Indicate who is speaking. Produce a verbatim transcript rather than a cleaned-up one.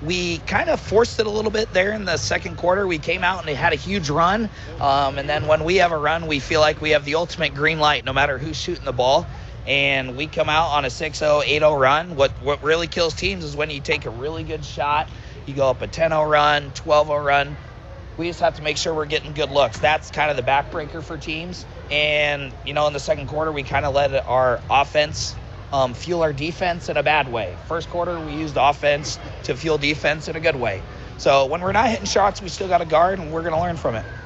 Speaker 1: we kind of forced it a little bit there in the second quarter. We came out and they had a huge run. Um, and then when we have a run, we feel like we have the ultimate green light no matter who's shooting the ball. And we come out on a six oh, eight oh run. What what really kills teams is when you take a really good shot, you go up a ten oh run, twelve oh run. We just have to make sure we're getting good looks. That's kind of the backbreaker for teams. And, you know, in the second quarter, we kind of let our offense um, fuel our defense in a bad way. First quarter, we used offense to fuel defense in a good way. So when we're not hitting shots, we still got to guard, and we're going to learn from it.